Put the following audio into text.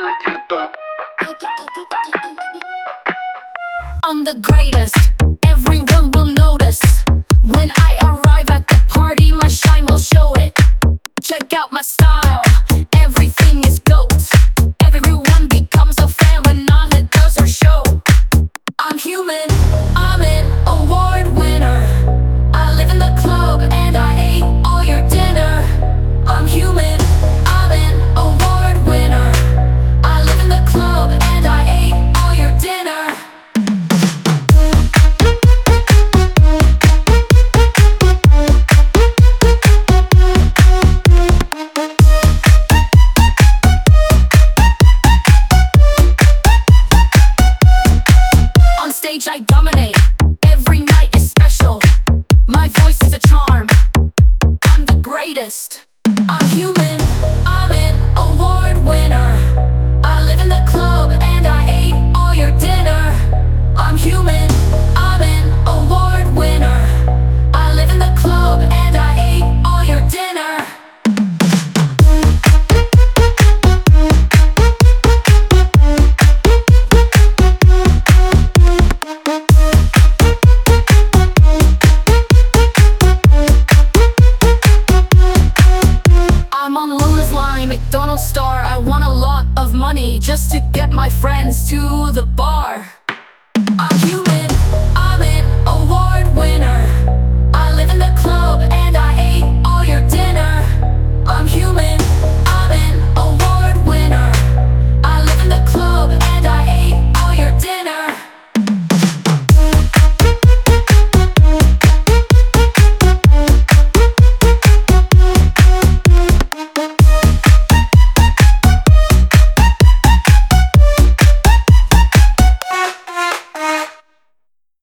I'm the greatest, everyone will notice. When I arrive at the party, my shine will show it. Check out my style, everything is GOAT. Everyone becomes a fan when Nala does her show. I'm human, I'm an award winner. I live in the club and I ate all your dinner. I'm human, I'm an award winner. I live in the club and I ate all your dinner. On stage I dominate, every night is special. My voice is a charm, I'm the greatest. I'm human, I'm an award winner. I live in the club and I ate all your dinner. I'm human, I'm an award winner. I live in the club and I ate all your dinner. I'm on Lula's line, McDonald's star. I want a lot of money just to get my friends to the bar. I'm human, I'm an award